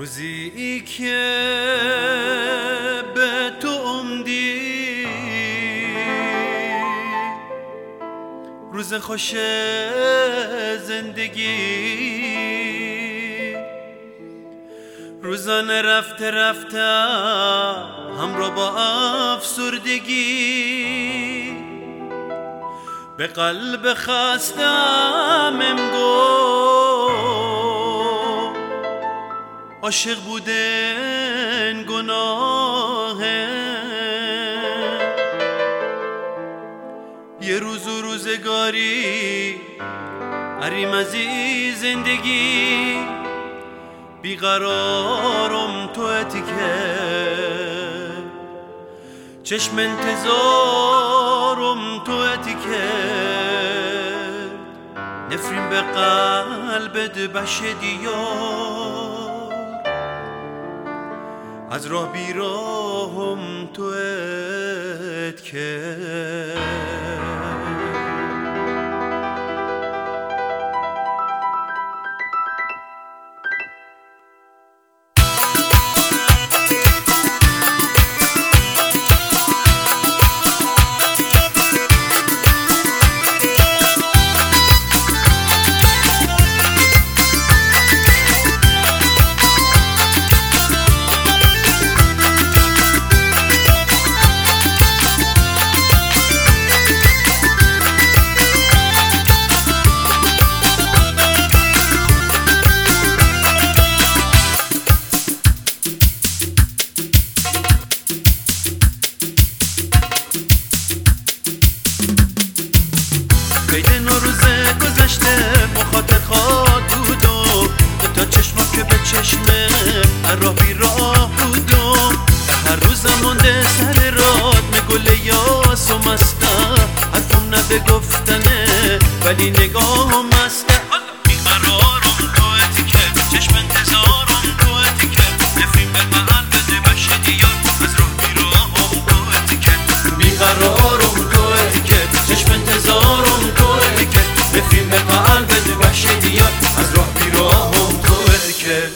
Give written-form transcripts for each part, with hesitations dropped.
روزی که به تو امیدی، روز خوش زندگی، روزانه رفته رفته همراه با افسردگی، به قلب خستم عاشق بودن گناهه، یه روز و روزگاری حریم از این زندگی، بیقرارم تو اتیکه، چشم انتظارم تو اتیکه، نفرین به قلبت بشه دیار، از راه بیراهم تو اتیکه. مخاطر خواد بودم تا چشما که به چشمه راه بی راه بودم، هر روزم مونده سر راد مگل یاس و مسته، حرفم نه به گفتنه ولی نگاهم مسته، بیقرارم تو اتیکه، چشم انتظارم تو اتیکه، نفرین به قلب بشه دیار، از راه بی راهم تو اتیکه، بیقرارم تو اتیکه، چشم انتظارم تو اتیکه، نفرین به قلب بشه دیار، از راه بیراهم تو اتیکه.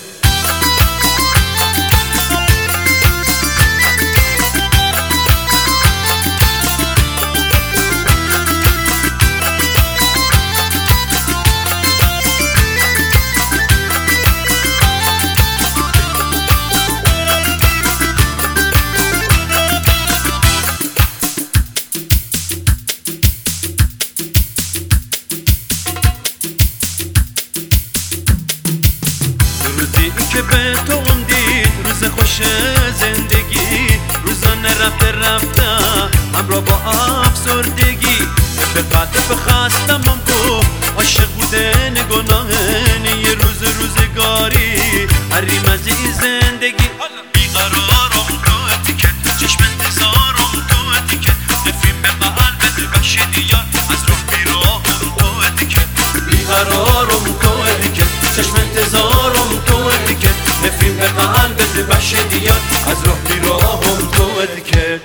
روزی که به تو امیدی، روز خوش زندگی، روزانه رفته رفته همراه با افسردگی، به قلب خستم کو عاشق بودن گناهن، یه روز روزگاری حریم از این زندگی، بیقرارم تو اتیکه، چشم انتظارم تو اتیکه، نفرین به قلبت بشه دیار، از راه بیراهم تو اتیکه، بیقرارم تو اتیکه، چشم انتظارم تو اتیکه، نفرین به قلبت بشه دیار، از راه بیراهم تو اتیکه.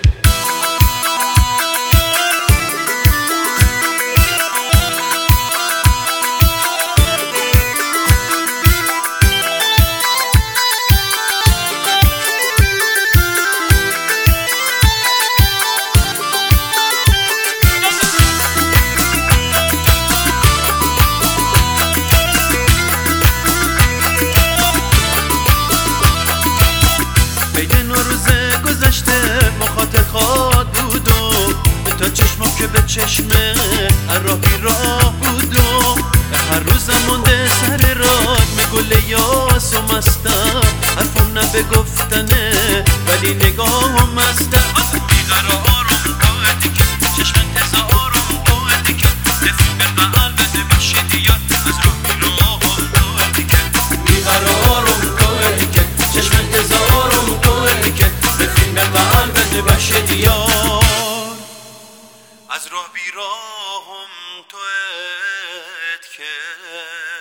مخاطر خواد بودم تا چشما که به چشمه راه بی راه بودم، هر روزم مونده سر راد مگل یاس و مسته، حرفم نه به گفتنه ولی نگاهم مسته، بیقرارم تو اتیکه، چشم انتظارم تو اتیکه، نفرین به قلبت بشه دیار، از راه بیراهم تو اتیکه، بیقرارم تو اتیکه، چشم انتظارم تو اتیکه، نفرین به قلبت بشه دیار، از راه بیراهم تو اتیکه.